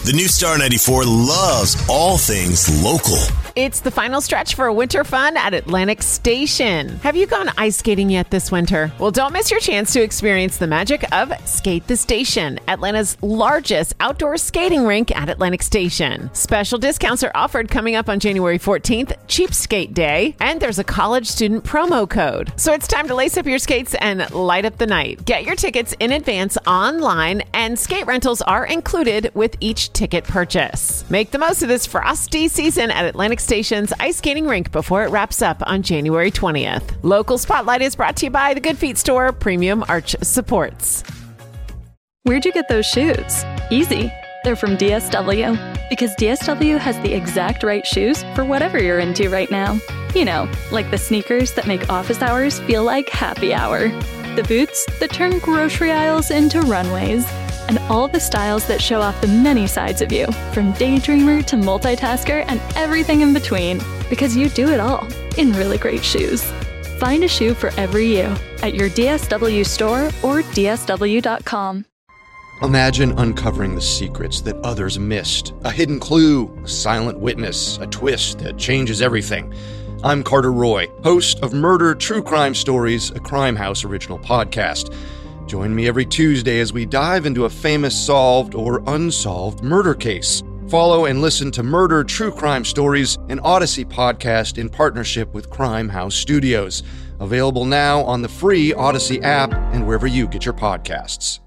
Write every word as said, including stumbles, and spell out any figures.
The new Star ninety-four loves all things local. It's the final stretch for winter fun at Atlantic Station. Have you gone ice skating yet this winter? Well, don't miss your chance to experience the magic of Skate the Station, Atlanta's largest outdoor skating rink at Atlantic Station. Special discounts are offered coming up on January fourteenth, Cheap Skate Day, and there's a college student promo code. So it's time to lace up your skates and light up the night. Get your tickets in advance online, and skate rentals are included with each ticket purchase. Make the most of this frosty season at Atlantic Station's ice skating rink before it wraps up on January twentieth. Local Spotlight is brought to you by the Good Feet Store, Premium Arch Supports. Where'd you get those shoes? Easy. They're from D S W. Because D S W has the exact right shoes for whatever you're into right now. You know, like the sneakers that make office hours feel like happy hour. The boots that turn grocery aisles into runways. And all the styles that show off the many sides of you, from daydreamer to multitasker and everything in between, because you do it all in really great shoes. Find a shoe for every you at your D S W store or D S W dot com. Imagine uncovering the secrets that others missed. A hidden clue, a silent witness, a twist that changes everything. I'm Carter Roy, host of Murder True Crime Stories, a Crime House original podcast. Join me every Tuesday as we dive into a famous solved or unsolved murder case. Follow and listen to Murder True Crime Stories, an Odyssey podcast in partnership with Crime House Studios. Available now on the free Odyssey app and wherever you get your podcasts.